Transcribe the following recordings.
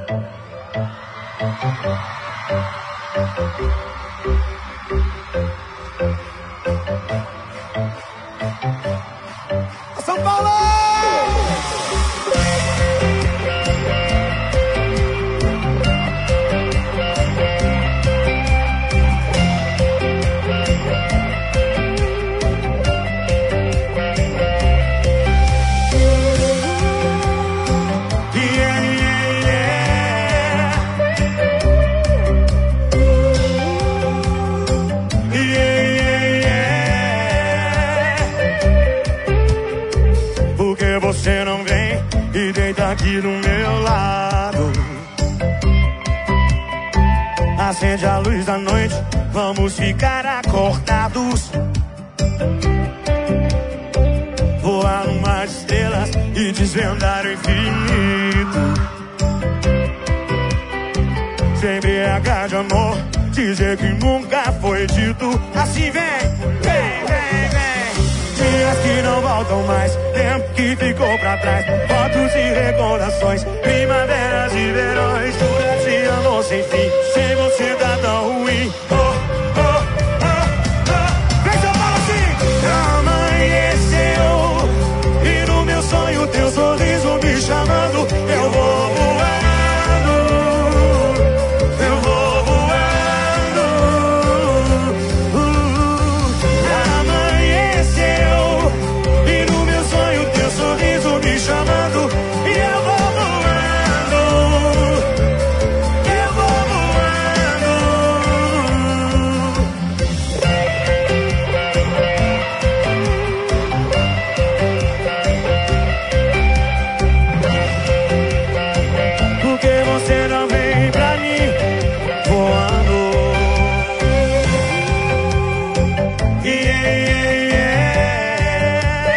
São Paulo! Você não vem e deita aqui do meu lado. Acende a luz da noite, vamos ficar acordados. Voar no mar de estrelas e desvendar o infinito. Se embriagar de amor, dizer que nunca foi dito. Assim vem, vem, vem, vem. Dias que não voltam mais, tempo que ficou pra trás. Fotos e recordações, primaveras e verões. Tudo se amor sem fim, sem você tá tão ruim. Oh, oh, oh, oh. Vem São Paulo assim! Amanheceu e no meu sonho teu sorriso me chamando. Eu vou voando, eu vou voando. Amanheceu e no meu sonho teu sorriso me chamando. E eu vou voando, eu vou voando. Por que você não vem pra mim voando? Yeah, yeah,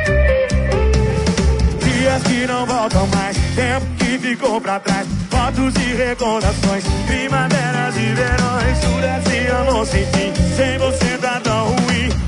yeah. Dias que não voltam mais, tempo que ficou pra trás. Fotos e recordações, primaveras e verões. Tudo assim, amor sem fim, sem você tá tão ruim.